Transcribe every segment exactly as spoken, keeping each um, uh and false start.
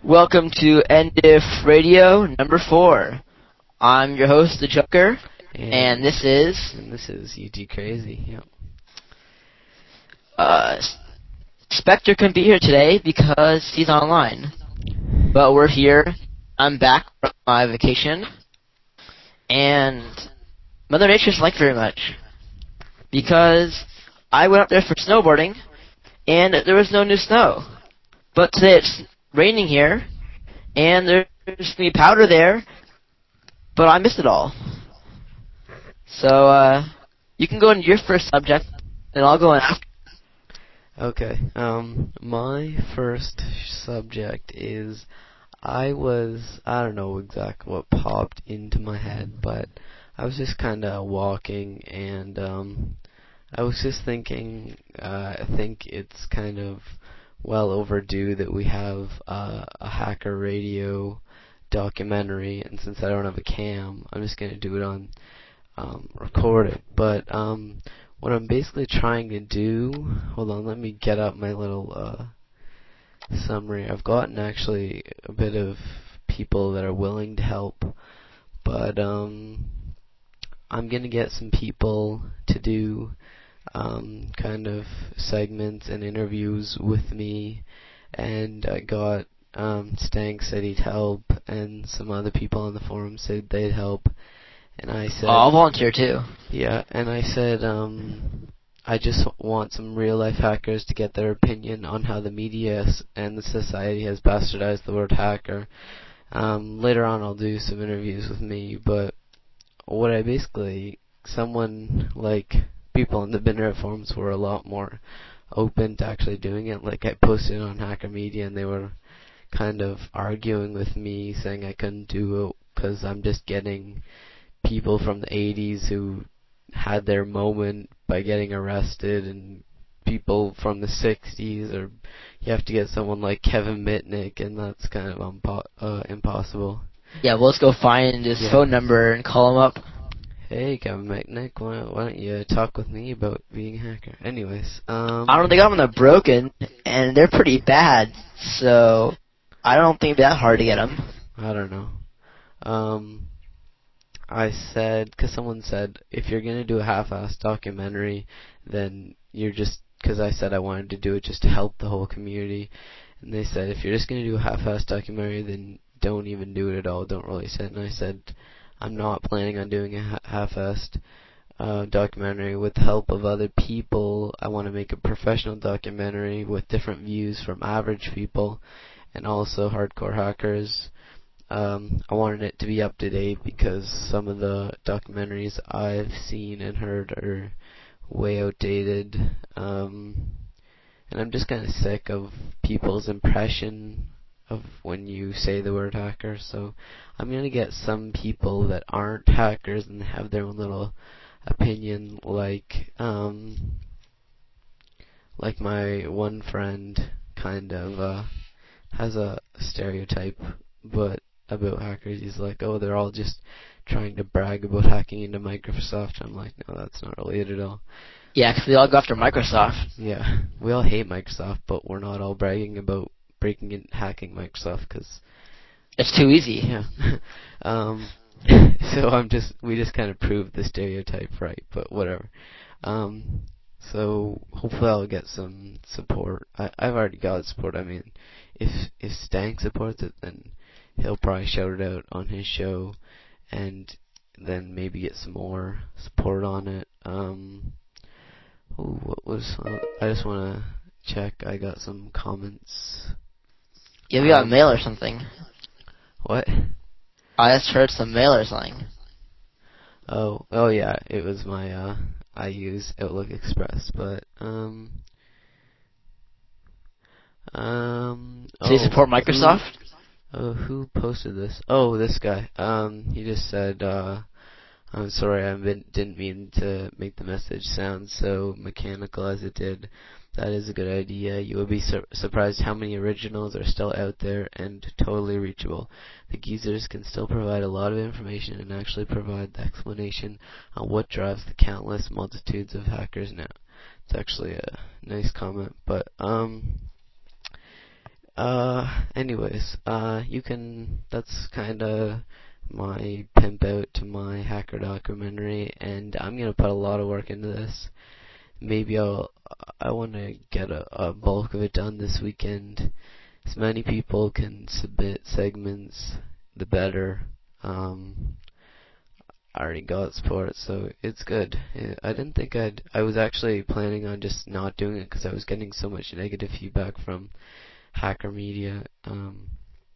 Welcome to N D I F Radio number four. I'm your host, the Joker, and, and this is... And this is U T Crazy, yep. Uh, Spectre couldn't be here today because he's online. But we're here. I'm back from my vacation. And Mother Nature's liked very much. Because I went up there for snowboarding, and there was no new snow. But today it's raining here, and there's going to be powder there, but I missed it all. So, uh, you can go into your first subject, and I'll go in after. Okay, um, my first subject is, I was, I don't know exactly what popped into my head, but I was just kind of walking, and, um, I was just thinking, uh, I think it's kind of well overdue that we have uh, a hacker radio documentary, and since I don't have a cam, I'm just going to do it on um, record it. But um, what I'm basically trying to do, hold on, let me get up my little uh, summary. I've gotten actually a bit of people that are willing to help, but um, I'm going to get some people to do Um, kind of segments and interviews with me, and I got um, Stank said he'd help, and some other people on the forum said they'd help, and I said, oh, I'll volunteer too. Yeah, and I said um, I just want some real life hackers to get their opinion on how the media and the society has bastardized the word hacker. Um, later on, I'll do some interviews with me, but what I basically someone like. People in the Binner forums were a lot more open to actually doing it. Like, I posted on Hacker Media, and they were kind of arguing with me, saying I couldn't do it because I'm just getting people from the eighties who had their moment by getting arrested, and people from the sixties, or you have to get someone like Kevin Mitnick, and that's kind of umpo- uh, impossible. Yeah, well, let's go find his yeah. phone number and call him up. Hey, Kevin McNick, why, why don't you talk with me about being a hacker? Anyways, um... I don't think I'm gonna broken, and they're pretty bad, so I don't think it's that hard to get them. I don't know. Um, I said, because someone said, if you're gonna do a half-assed documentary, then you're just, because I said I wanted to do it just to help the whole community, and they said, if you're just gonna do a half-assed documentary, then don't even do it at all, don't release it, and I said, I'm not planning on doing a half-assed uh, documentary. With the help of other people, I want to make a professional documentary with different views from average people and also hardcore hackers. Um, I wanted it to be up to date because some of the documentaries I've seen and heard are way outdated. Um, and I'm just kind of sick of people's impression of when you say the word hacker, so I'm going to get some people that aren't hackers and have their own little opinion, like, um, like my one friend kind of, uh, has a stereotype, but about hackers, he's like, oh, they're all just trying to brag about hacking into Microsoft. I'm like, no, that's not really it at all. Yeah, because we all go after Microsoft. Yeah, we all hate Microsoft, but we're not all bragging about breaking and hacking Microsoft because it's too easy. Yeah. um, so I'm just we just kind of proved the stereotype right, but whatever. Um, so hopefully I'll get some support. I, I've already got support. I mean, if if Stank supports it, then he'll probably shout it out on his show, and then maybe get some more support on it. Um, ooh, what was? Uh, I just want to check. I got some comments. Yeah, we got um, mail or something. What? I just heard some mail or something. Oh, oh yeah, it was my, uh, I use Outlook Express, but, um, um, Do you oh, support Microsoft? Who, oh, who posted this? Oh, this guy. Um, he just said, uh, I'm sorry, I didn't mean to make the message sound so mechanical as it did. That is a good idea. You will be sur- surprised how many originals are still out there and totally reachable. The geezers can still provide a lot of information and actually provide the explanation on what drives the countless multitudes of hackers now. It's actually a nice comment, but, um... Uh, anyways, uh, you can. That's kind of my pimp out to my hacker documentary, and I'm gonna put a lot of work into this. Maybe I'll. I want to get a, a bulk of it done this weekend. As many people can submit segments, the better. Um, I already got support, so it's good. I didn't think I'd. I was actually planning on just not doing it because I was getting so much negative feedback from hacker media. Um,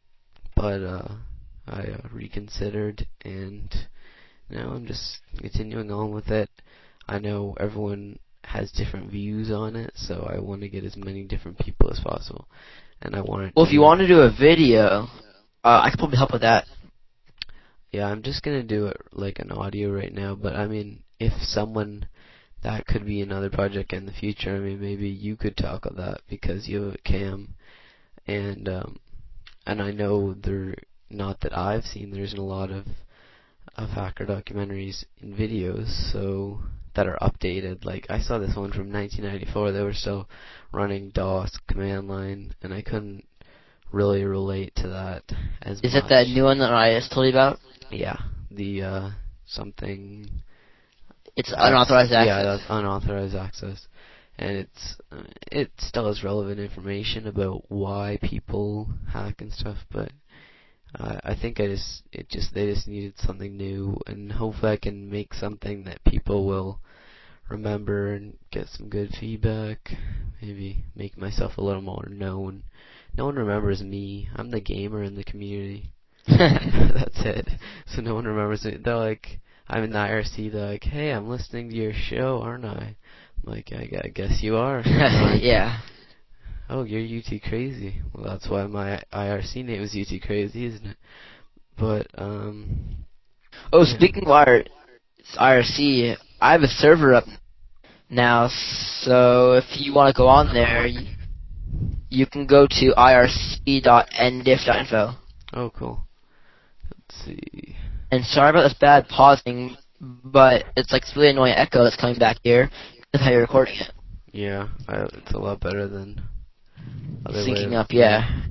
but uh, I uh, reconsidered, and now I'm just continuing on with it. I know everyone has different views on it, so I want to get as many different people as possible. And I want it Well, to if you be- want to do a video, uh, I could probably help with that. Yeah, I'm just gonna do it like an audio right now, but I mean, if someone, that could be another project in the future. I mean, maybe you could tackle that because you have a cam, and um, and I know there, not that I've seen, there isn't a lot of of hacker documentaries in videos, so that are updated. Like I saw this one from nineteen ninety-four. They were still running DOS command line, and I couldn't really relate to that as Is much. it that new one that I just told you about? Yeah, the uh, something. It's unauthorized access. Yeah, that's unauthorized access, and it's uh, it still has relevant information about why people hack and stuff. But uh, I think I just it just they just needed something new, and hopefully I can make something that people will remember and get some good feedback. Maybe make myself a little more known. No one remembers me. I'm the gamer in the community. That's it. So no one remembers me. They're like, I'm in the I R C. They're like, hey, I'm listening to your show, aren't I? I'm like, I, I guess you are. Like, yeah. oh, you're U T Crazy. Well, that's why my I R C name is U T Crazy, isn't it? But um. Oh, yeah. speaking of I R C, I have a server up now, so if you want to go on there, you, you can go to I R C dot N diff dot info. Oh, cool. Let's see. And sorry about this bad pausing, but it's like this really annoying echo that's coming back here because how you're recording it. Yeah, I, it's a lot better than other way. Syncing up, yeah.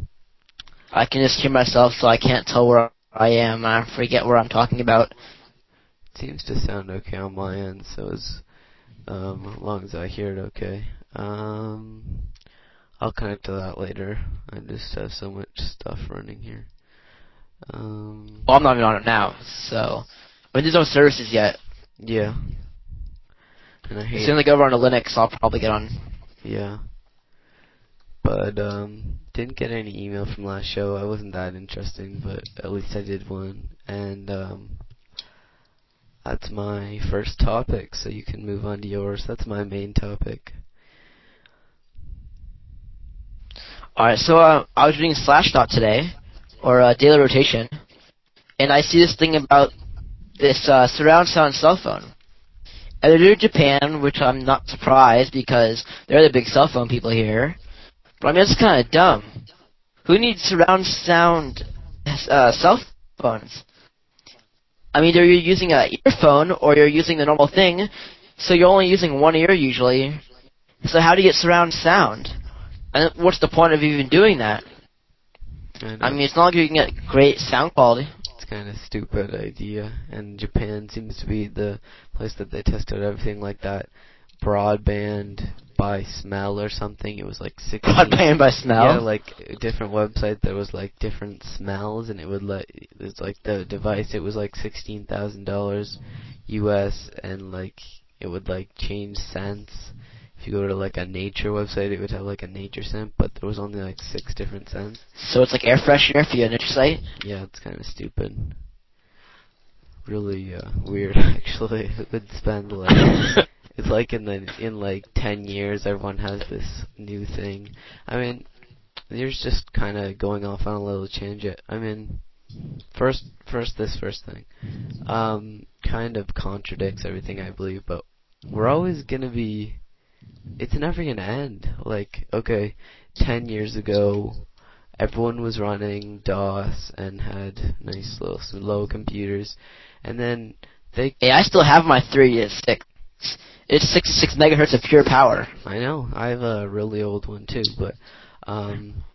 I can just hear myself, so I can't tell where I am. I forget where I'm talking about. It seems to sound okay on my end, so as um, as long as I hear it okay. Um, I'll connect to that later. I just have so much stuff running here. Um, Well, I'm not even on it now, so. But there's no services yet. yeah. And I As hate soon as I go over on Linux, I'll probably get on. Yeah. But, um, didn't get any email from last show. I wasn't that interesting, but at least I did one. And, um, that's my first topic, so you can move on to yours. That's my main topic. Alright, so uh, I was reading Slashdot today, or uh, Daily Rotation, and I see this thing about this uh, surround sound cell phone. And they're doing Japan, which I'm not surprised because they're the big cell phone people here. But I mean, it's kind of dumb. Who needs surround sound uh, cell phones? I mean, either you're using an earphone or you're using the normal thing, so you're only using one ear usually. So how do you get surround sound? And what's the point of even doing that? I, I mean, it's not like you can get great sound quality. It's kind of stupid idea, and Japan seems to be the place that they tested everything like that. Broadband by smell or something. It was like sixteen. Broadband by smell? Yeah, like a different website that was like different smells, and it would let. It's like the device. It was like sixteen thousand dollars U S, and like it would like change scents. If you go to like a nature website, it would have like a nature scent, but there was only like six different scents. So it's like air freshener for your nature site? Yeah, it's kind of stupid. Really uh, weird, actually. It would spend like it's like in the in like ten years, everyone has this new thing. I mean, there's just kind of going off on a little tangent. I mean, first, first this first thing, um, kind of contradicts everything I believe, but we're always gonna be. It's never gonna end. Like, okay, ten years ago, everyone was running DOS and had nice little slow computers, and then they. Hey, I still have my three six. It's sixty-six megahertz of pure power. I know. I have a really old one too, but um,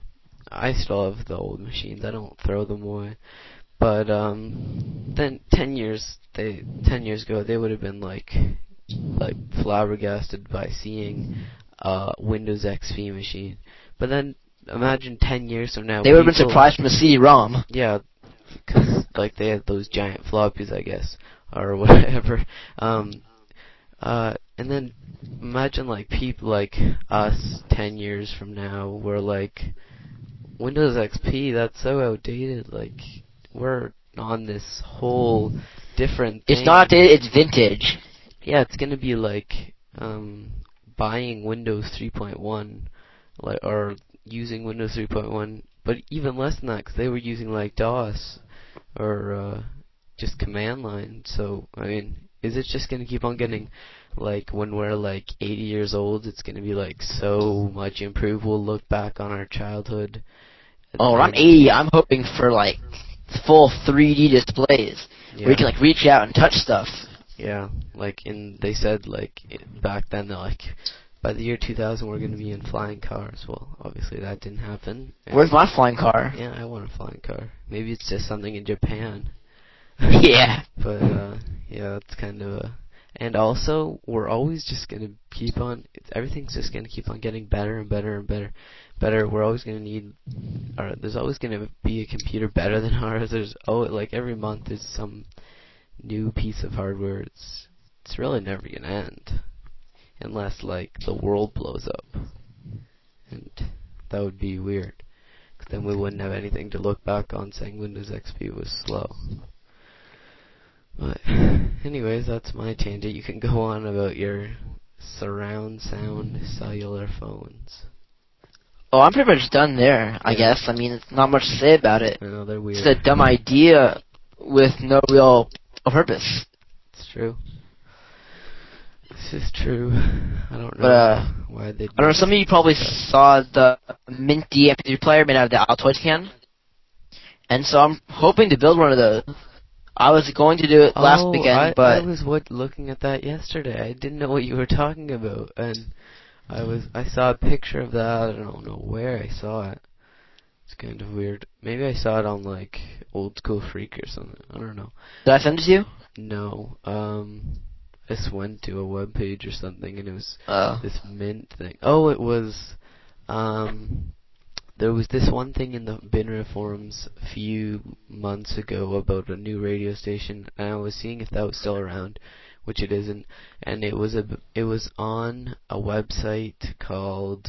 I still have the old machines. I don't throw them away. But um, then ten years they ten years ago they would have been like like flabbergasted by seeing a Windows X P machine. But then imagine ten years from now. They would have been people- surprised from the C D-ROM. Yeah, because like they had those giant floppies, I guess, or whatever. Um, uh, and then imagine like people like us ten years from now, we're like Windows X P. That's so outdated. Like we're on this whole different thing. It's not dated, it's vintage. Yeah, it's gonna be like um, buying Windows three point one, like or using Windows three point one, but even less than that, because they were using like DOS or uh, just command line. So I mean, is it just gonna keep on getting like when we're like eighty years old? It's gonna be like so much improved. We'll look back on our childhood. Oh, when I'm eighty, I'm hoping for like full three D displays Yeah. where you can like reach out and touch stuff. Yeah, like in they said like it, back then they're like by the year two thousand we're going to be in flying cars. Well, obviously that didn't happen. And Where's my flying car? Yeah, I want a flying car. Maybe it's just something in Japan. Yeah. But uh yeah, it's kind of a and also we're always just going to keep on it's, everything's just going to keep on getting better and better and better. Better. We're always going to need or there's always going to be a computer better than ours. There's oh like every month there's some new piece of hardware. It's it's really never gonna end, unless like the world blows up, and that would be weird. Cause then we wouldn't have anything to look back on saying Windows X P was slow. But anyways, that's my tangent. You can go on about your surround sound cellular phones. Oh, I'm pretty much done there, I Yeah. guess. I mean, it's not much to say about it. I know they're weird. It's a dumb idea with no real purpose. It's true. This is true. I don't know But, uh, why they. I don't know, some of you probably saw the Minty M P three player made out of the Altoids can. And so I'm hoping to build one of those. I was going to do it last oh, weekend, I, but... I was what looking at that yesterday. I didn't know what you were talking about, and I was I saw a picture of that. I don't know where I saw it. It's kind of weird. Maybe I saw it on like Old School Freak or something. I don't know. Did I send it to you? No. Um, I just went to a web page or something, and it was Oh. this Mint thing. Oh, it was. Um, there was this one thing in the Binra forums a few months ago about a new radio station, and I was seeing if that was still around, which it isn't. And it was a it was on a website called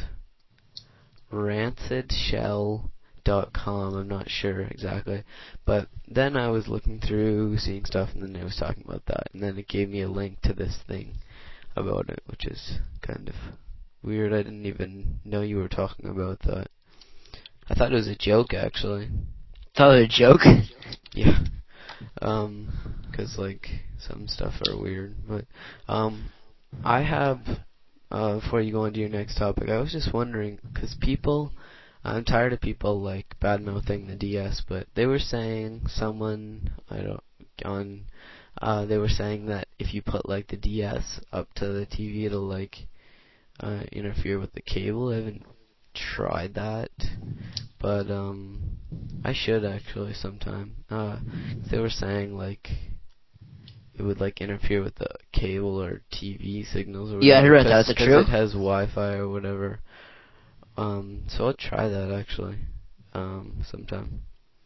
Rancid Shell dot com. I'm not sure exactly, but then I was looking through, seeing stuff, and then it was talking about that, and then it gave me a link to this thing about it, which is kind of weird. I didn't even know you were talking about that. I thought it was a joke, actually. Thought it was a joke? Yeah. Um, 'cause like some stuff are weird, but um, I have. Uh, before you go on to your next topic, I was just wondering, 'cause people. I'm tired of people like bad mouthing the D S, but they were saying someone I don't on uh they were saying that if you put like the D S up to the T V, it'll like uh interfere with the cable. I haven't tried that, but um I should actually sometime. Uh, they were saying like it would like interfere with the cable or T V signals or whatever. Yeah, I heard that. Is it true? Because it has Wi-Fi or whatever. Um, so I'll try that actually, um, sometime.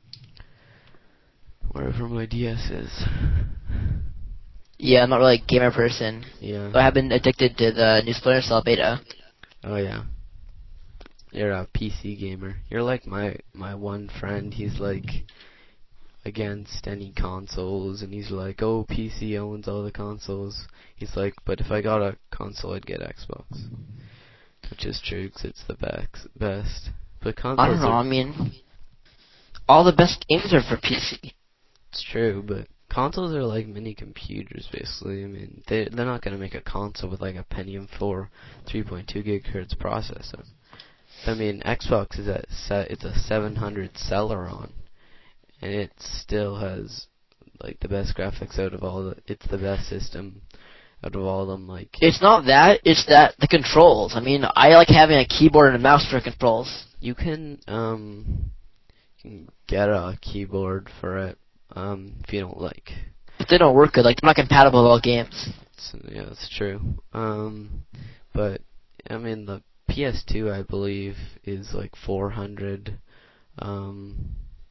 Wherever my D S is. Yeah, I'm not really a gamer person. Yeah. So I have been addicted to the new Splinter Cell beta. Oh yeah. You're a P C gamer. You're like my my one friend. He's like against any consoles, and he's like, oh, P C owns all the consoles. He's like, but if I got a console, I'd get Xbox. Which is true, because it's the bex- best. But consoles I don't know, are, I mean... All the best games are for P C. It's true, but consoles are like mini computers, basically. I mean, they, they're not going to make a console with like a Pentium four three point two gigahertz processor. I mean, Xbox is at se- it's a seven hundred Celeron, and it still has like the best graphics out of all the... It's the best system out of all of them, like... It's not that, it's that the controls. I mean, I like having a keyboard and a mouse for controls. You can um you can get a keyboard for it um if you don't like. But they don't work good. Like they're not compatible with all games. So, yeah, that's true. Um, but I mean the P S two I believe is like four hundred. Um,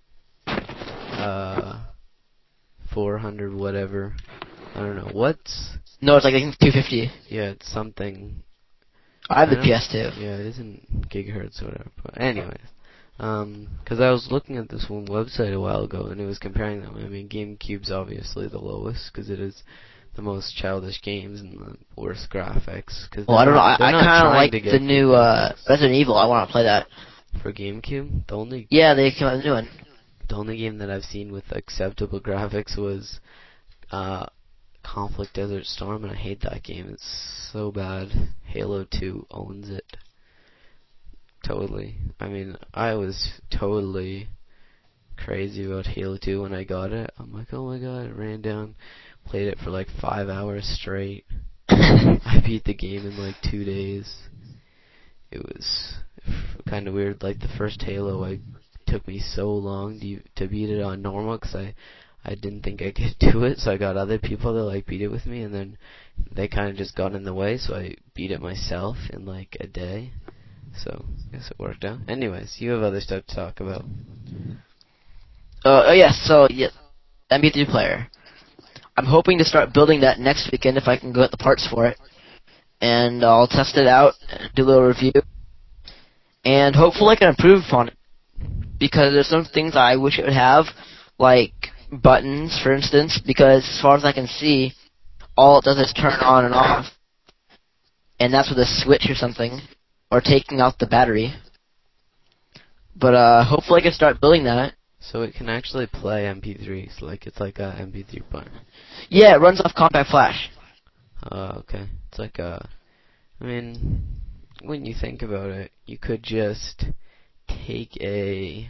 uh, four hundred whatever. I don't know what's. No, it's like I think two fifty. Yeah, it's something. I have the don't- P S two. Yeah, it isn't gigahertz or whatever. But anyways, um, because I was looking at this one website a while ago and it was comparing them. I mean, GameCube's obviously the lowest because it is the most childish games and the worst graphics. Cause Well, I don't know. not, I, I not kind of trying like to get the new uh, Resident Evil. I want to play that. for GameCube. The only Yeah, they came out with a new one. the only game that I've seen with acceptable graphics was uh, Conflict Desert Storm, and I hate that game. It's so bad. Halo two owns it. Totally. I mean, I was totally crazy about Halo two when I got it. I'm like, oh my god, I ran down, played it for like five hours straight. I beat the game in like two days. It was kind of weird. Like the first Halo, I took me so long to to beat it on normal because I I didn't think I could do it. So I got other people to like beat it with me, and then they kind of just got in the way. So I beat it myself in like a day. So I guess it worked out. Anyways, you have other stuff to talk about. Uh, oh yes, so yeah, M P three player. I'm hoping to start building that next weekend if I can get the parts for it, and I'll test it out, do a little review, and hopefully I can improve upon it. Because there's some things I wish it would have, like buttons, for instance. Because as far as I can see, all it does is turn on and off, and that's with a switch or something, or taking out the battery. But uh, hopefully I can start building that. So it can actually play M P threes, like it's like a M P three player. Yeah, it runs off compact flash. Uh, okay. It's like a. I mean, when you think about it, you could just take a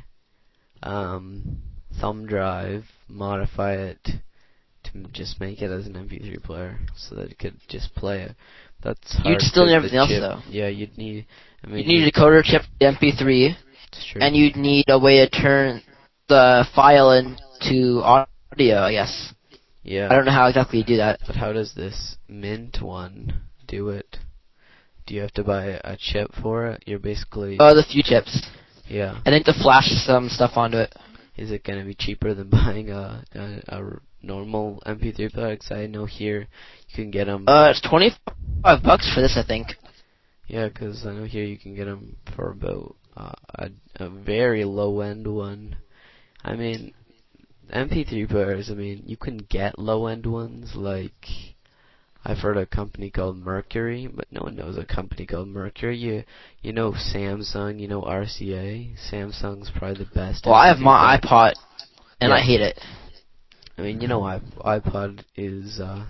um, thumb drive, modify it to just make it as an M P three player, so that it could just play it. That's hard. You'd still need 'cause everything the else, chip, though. Yeah, you'd need. I mean, You'd need a decoder chip for the M P three, it's true. and you'd need a way to turn the file into audio, I guess. Yeah. I don't know how exactly you do that. But how does this Mint one do it? Do you have to buy a chip for it? You're basically. Oh, the few chips. Yeah. I think to flash some stuff onto it. Is it going to be cheaper than buying a, a, a r- normal M P three player? 'Cause I know here you can get them. Uh, it's twenty-five bucks for this, I think. Yeah, 'cause I know here you can get them for about uh, a, a very low end one. I mean, M P three players, I mean, you can get low end ones like. I've heard of a company called Mercury, but no one knows a company called Mercury. You you know Samsung, you know R C A. Samsung's probably the best. Well, I have M P three my player. iPod, and Yeah. I hate it. I mean, you know, iP- iPod is uh,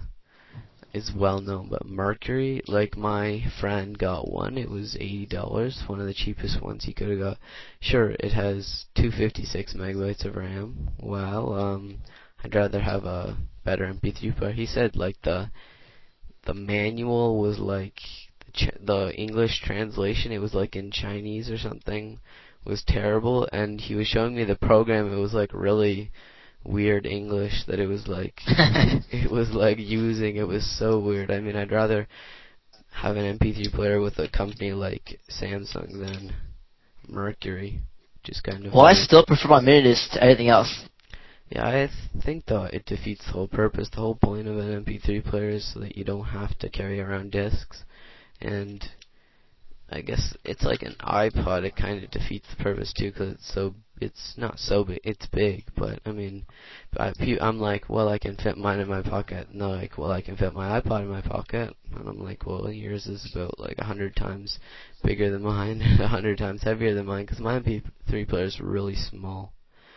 is well known, but Mercury, like my friend got one. It was eighty dollars, one of the cheapest ones he could have got. Sure, it has two hundred fifty-six megabytes of RAM. Wow. Um, I'd rather have a better M P three player. He said like the the manual was like the, ch- the English translation. It was like in Chinese or something. Was terrible, and he was showing me the program. It was like really weird English that it was like it was like using. It was so weird. I mean, I'd rather have an M P three player with a company like Samsung than Mercury, which is kind of Well, I weird. still prefer my minidisc to everything else. Yeah, I th- think though it defeats the whole purpose. The whole point of an M P three player is so that you don't have to carry around discs, and I guess it's like an iPod. It kind of defeats the purpose too, because it's so it's not so big. It's big, but I mean, I, pe- I'm like, well, I can fit mine in my pocket. And they're like, well, I can fit my iPod in my pocket, and I'm like, well, yours is about like a hundred times bigger than mine, a hundred times heavier than mine, because my M P three player is really small.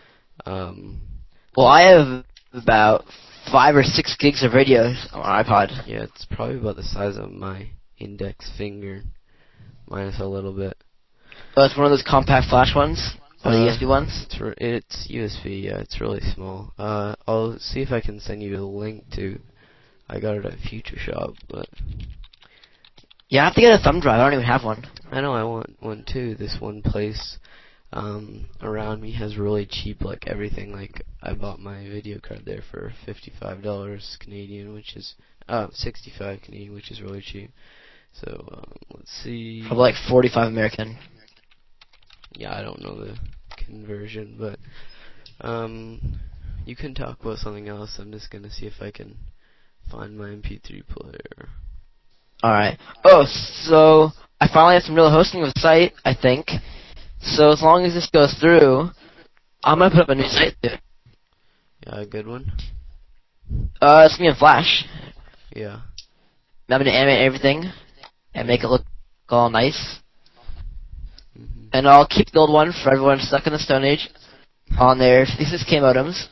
Um. Well, I have about five or six gigs of radio on my iPod. Yeah, it's probably about the size of my index finger, minus a little bit. Oh, it's one of those compact flash ones, or the Uh, U S B ones. It's, re- it's U S B, yeah, it's really small. Uh, I'll see if I can send you the link to. I got it at Future Shop, but Yeah, I have to get a thumb drive. I don't even have one. I know I want one too. This one place um, around me has really cheap, like everything. Like I bought my video card there for fifty-five dollars Canadian, which is uh sixty-five Canadian, which is really cheap. So um, let's see. Probably like forty-five American. Yeah, I don't know the conversion, but um, you can talk about something else. I'm just gonna see if I can find my M P three player. Alright. Oh, so I finally have some real hosting of the site, I think. So as long as this goes through, I'm gonna put up a new site too. Yeah, a good one. Uh, it's gonna be in Flash. Yeah. I'm gonna animate everything and make it look all nice. Mm-hmm. And I'll keep the old one for everyone stuck in the Stone Age on their fifty-six K modems.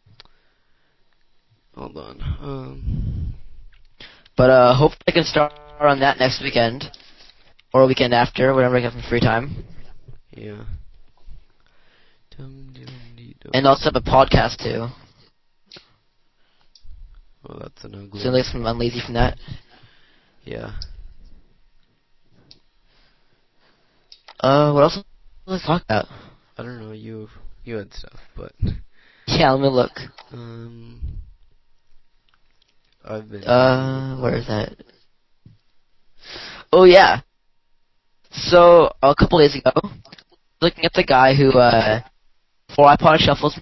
Hold on. Um. But uh, hopefully I can start on that next weekend. Or a weekend after, whenever I get some free time. Yeah. Dum, dum, dee, dum. And also have a podcast too. Oh, that's an ugly. So like I'm lazy from that. Yeah. Uh, what else let's talk about? I don't know. You you had stuff, but Yeah, let me look. um. I've been. Uh, where is that? Oh yeah. So a couple days ago, looking at the guy who uh, for iPod shuffles.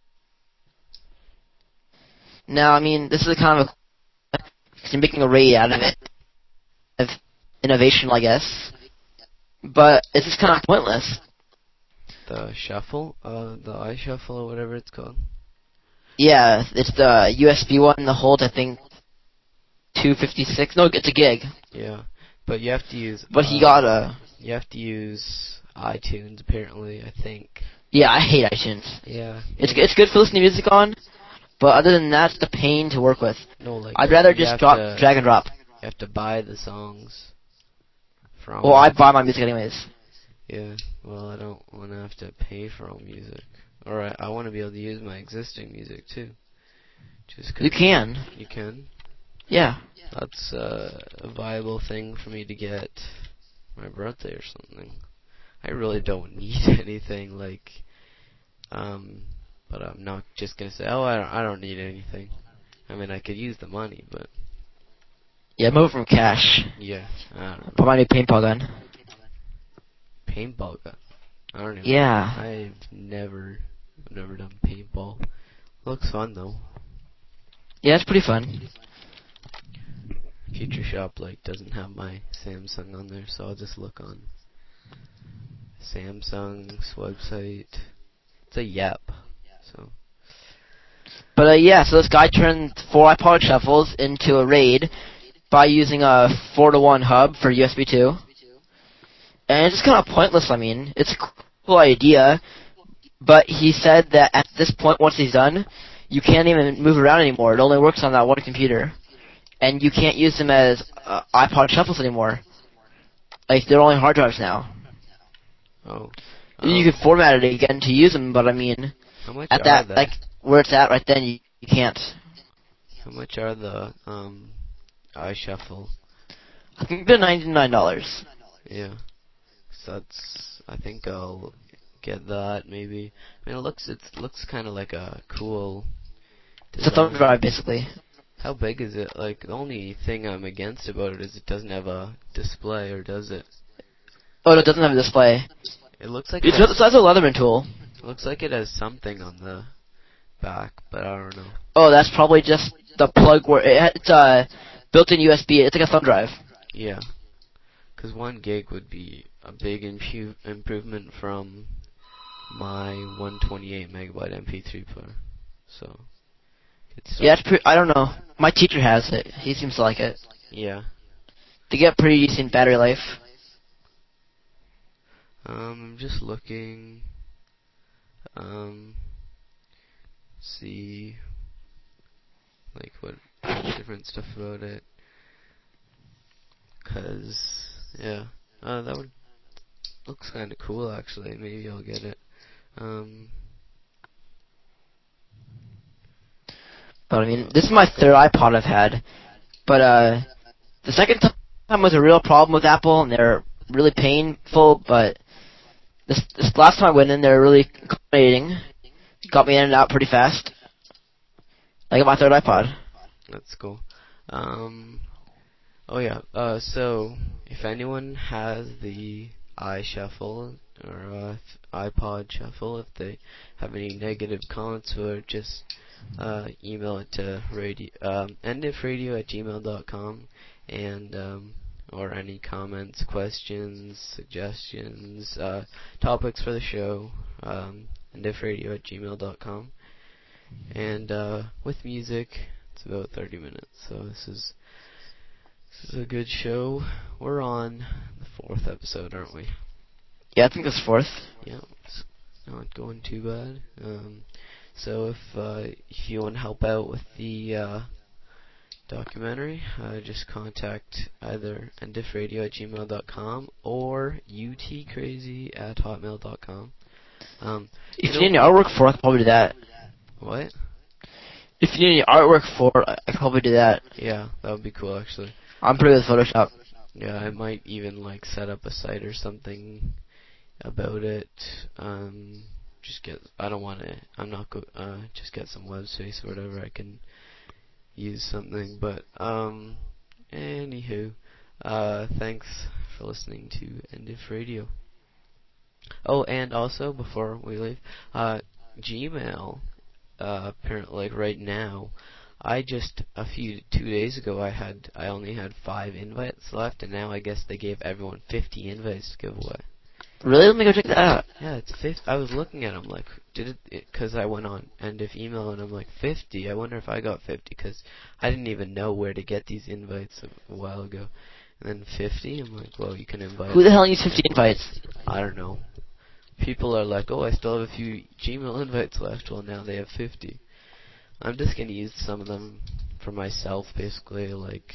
Now, I mean, this is kind of a because you're making a raid out of it, of innovation, I guess. But it's just kind of pointless. The shuffle, uh, the iShuffle or whatever it's called. Yeah, it's the U S B one that holds, I think, two fifty-six. No, it's a gig. Yeah, but you have to use. But he uh, got a. You have to use iTunes apparently. I think. Yeah, I hate iTunes. Yeah. It's it's good for listening to music on, but other than that, it's a pain to work with. No, like. I'd rather you just have drop, to, drag and drop. You have to buy the songs. From. Well, I buy my music anyways. Yeah. Well, I don't want to have to pay for all music. Or I, I want to be able to use my existing music too. Just 'cause You can. You can. Yeah. That's uh, a viable thing for me to get my birthday or something. I really don't need anything like, um, but I'm not just gonna say, oh, I don't, I don't need anything. I mean, I could use the money, but Yeah, move from cash. yeah, I don't know. Buy my new paintball gun. Paintball gun. I don't even. Yeah. I've never, I've never done paintball. Looks fun though. Yeah, it's pretty fun. Future Shop like doesn't have my Samsung on there, so I'll just look on Samsung's website. It's a Yep. So. But uh, yeah, so this guy turned four iPod shuffles into a RAID by using a four to one hub for U S B two. And it's just kind of pointless, I mean. It's a cool idea, but he said that at this point, once he's done, you can't even move around anymore. It only works on that one computer. And you can't use them as uh, iPod shuffles anymore. Like, they're only hard drives now. Oh. You Um, could format it again to use them, but I mean, how much at are that, they? like, where it's at right then, you, you can't. How much are the um iShuffle? I think they're ninety-nine dollars. Yeah. So that's. I think I'll get that maybe. I mean, it looks it looks kind of like a cool It's a thumb design. drive, basically. How big is it? Like the only thing I'm against about it is it doesn't have a display, or does it? Oh, no, it doesn't have a display. It looks like it It's the has, size of a Leatherman tool. it looks like it has something on the back, but I don't know. Oh, that's probably just the plug where it, it's a built-in U S B. It's like a thumb drive. Yeah, because one gig would be a big impu- improvement from my one twenty-eight megabyte M P three player. So it's Yeah, it's pretty. I don't know. My teacher has it. He seems to like it. yeah. They get pretty decent battery life. Um, I'm just looking. Um, see, like what different stuff about it. Cause yeah, uh, that would looks kind of cool actually. Maybe I'll get it. Um, But I mean, this is my third iPod I've had. But uh, the second time time was a real problem with Apple, and they're really painful, but this, this last time I went in, they're really accommodating. Got me in and out pretty fast. I got my third iPod. That's cool. Um, oh yeah, uh, so if anyone has the iShuffle or uh, iPod Shuffle, if they have any negative comments, or just uh, email it to radio, um, endifradio at gmail dot com, and um, or any comments, questions, suggestions, uh, topics for the show, um, endifradio at gmail dot com. And uh, with music, it's about thirty minutes, so this is this is a good show. We're on the fourth episode, aren't we? Yeah, I think it's fourth. Yeah, it's not going too bad. Um, so if uh, if you want to help out with the uh, documentary, uh, just contact either endifradio at gmail dot com or utcrazy at hotmail dot com. Um, If you you need know, any artwork for it, I could probably do that. what? If you need any artwork for it, I could probably do that. Yeah, that would be cool, actually. I'm pretty good with Photoshop. Yeah, I might even like set up a site or something about it. Um, just get. I don't want to. I'm not go. Uh, just get some web space or whatever. I can use something. But um, anywho, uh, thanks for listening to End of Radio. Oh, and also before we leave, uh, Gmail. Uh, apparently, like right now, I just a few two days ago I had I only had five invites left, and now I guess they gave everyone fifty invites to give away. Really? Let me go check that out. Yeah, it's fifty. I was looking at them like, did it? Because I went on end of email and I'm like fifty. I wonder if I got fifty because I didn't even know where to get these invites a, a while ago. And then fifty, I'm like, well, you can invite. Who the hell needs fifty invites? I don't know. People are like, oh, I still have a few Gmail invites left. Well, now they have fifty. I'm just going to use some of them for myself, basically, like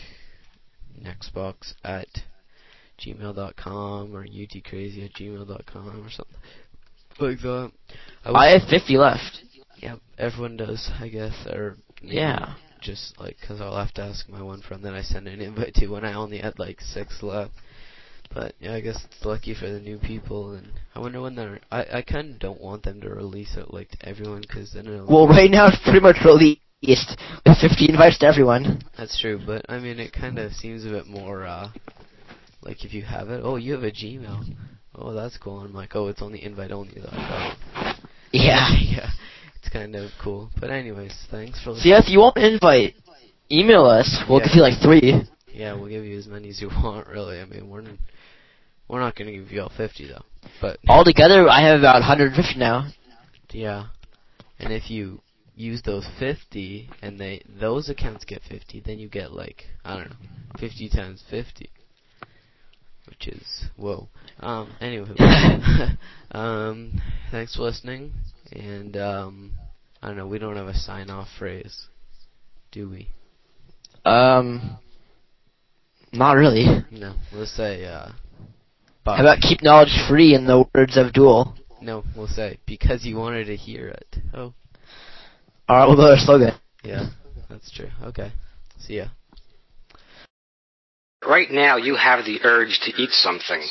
nextbox at gmail dot com or utcrazy at gmail dot com or something like that. I, I have fifty left. Yeah, everyone does, I guess. Or maybe Yeah. just like, because I'll have to ask my one friend that I sent an invite to when I only had like six left. But yeah, I guess it's lucky for the new people, and I wonder when they're. I I kind of don't want them to release it like to everyone, because then it'll. Well, right now it's pretty much released with fifty invites to everyone. That's true, but I mean, it kind of seems a bit more uh, like if you have it. Oh, you have a Gmail. Oh, that's cool. I'm like, oh, it's only invite only though. Oh. Yeah. Yeah, it's kind of cool. But anyways, thanks for listening. See, if you want an invite, email us. We'll Yeah. give you like three. Yeah, we'll give you as many as you want. Really, I mean, we're. We're not going to give you all fifty, though. But Altogether, I have about one hundred fifty now. Yeah. And if you use those fifty, and they those accounts get fifty, then you get, like, I don't know, fifty times fifty. Which is, whoa. Um, anyway. um, thanks for listening. And, um, I don't know, we don't have a sign-off phrase, do we? Um, not really. No. We'll say, uh... How about keep knowledge free in the words of Duel? No, we'll say, because you wanted to hear it. Oh. Alright, we'll go to our slogan. Yeah, that's true. Okay. See ya. Right now, you have the urge to eat something.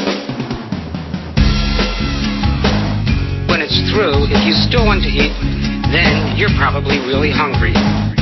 When it's through, if you still want to eat, then you're probably really hungry.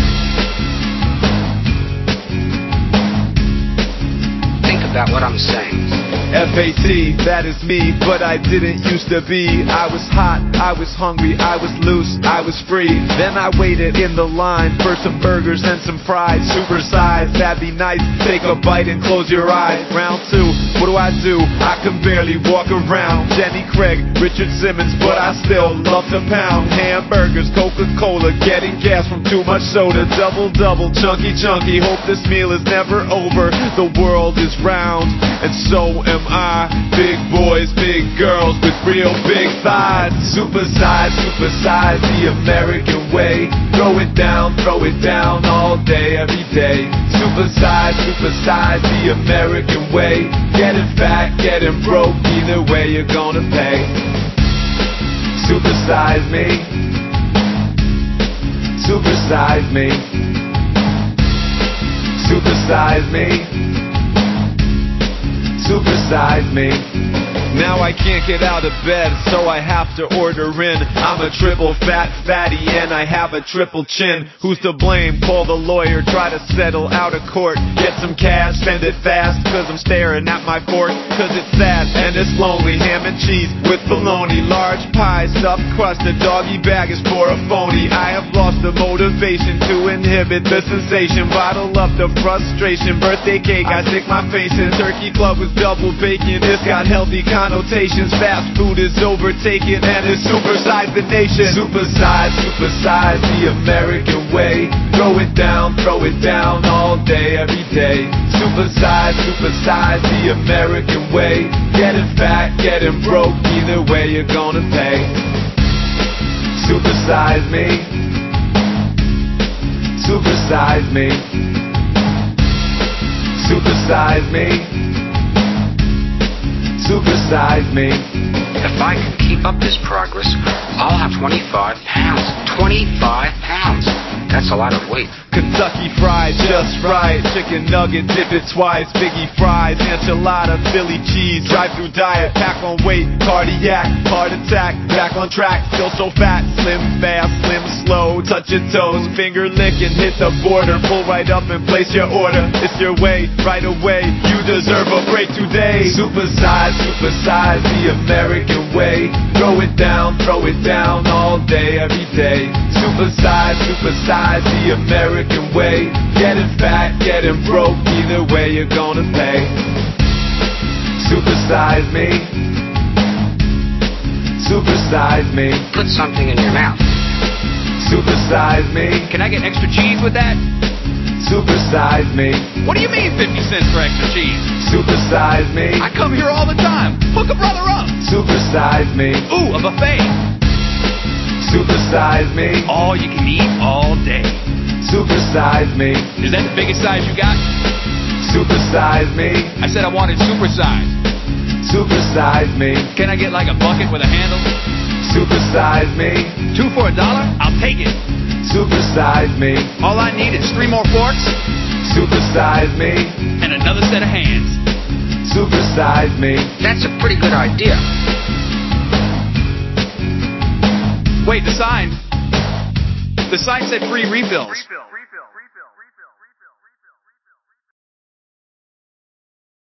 Think about what I'm saying. F A T, that is me, but I didn't used to be. I was hot, I was hungry, I was loose, I was free. Then I waited in the line for some burgers and some fries. Super size, that'd be nice. Take a bite and close your eyes. Round two, what do I do? I can barely walk around. Jenny Craig, Richard Simmons, but I still love to pound. Hamburgers, Coca-Cola, getting gas from too much soda. Double, double, chunky, chunky. Hope this meal is never over. The world is round, and so am I. Big boys, big girls with real big thighs. Super size, super size, the American way. Throw it down, throw it down all day, every day. Super size, super size, the American way. Getting fat, getting broke, either way you're gonna pay. Super size me. Super size me. Super size me. Supersize me. Now I can't get out of bed, so I have to order in. I'm a triple fat fatty and I have a triple chin. Who's to blame? Call the lawyer, try to settle out of court. Get some cash, spend it fast, cause I'm staring at my fork. Cause it's sad and it's lonely. Ham and cheese with bologna, large pie, stuffed crust. A doggy bag is for a phony. I have lost the motivation to inhibit the sensation. Bottle up the frustration. Birthday cake, I stick my face in. Turkey club with double bacon, it's got healthy connotations. Fast food is overtaken and it's supersized the nation. Supersize, supersize the American way. Throw it down, throw it down all day, every day. Supersize, supersize the American way. Getting fat, getting broke, either way you're gonna pay. Supersize me. Supersize me. Supersize me. Supersize me. If I can keep up this progress, I'll have twenty-five pounds. twenty-five pounds. That's a lot of weight. Kentucky Fried, just right. Chicken nugget, dip it twice. Biggie fries, enchilada, Philly cheese. Drive-through diet, pack on weight. Cardiac, heart attack. Back on track, still so fat. Slim fast, slim slow. Touch your toes, finger licking, hit the border. Pull right up and place your order. It's your way, right away. You deserve a break today. Supersize, supersize the American way. Throw it down, throw it down all day, every day. Supersize, supersize the American way. Getting fat, getting broke, either way you're gonna pay. Supersize me. Supersize me. Put something in your mouth. Supersize me. Can I get extra cheese with that? Supersize me. What do you mean fifty cents for extra cheese? Supersize me. I come here all the time. Hook a brother up. Supersize me. Ooh, a buffet. Supersize me. All you can eat all day. Supersize me. Is that the biggest size you got? Supersize me. I said I wanted supersized. Supersize me. Can I get like a bucket with a handle? Supersize me. Two for a dollar? I'll take it. Supersize me. All I need is three more forks Supersize me. and another set of hands. Supersize me. That's a pretty good idea. Wait, the sign. The sign said free refills.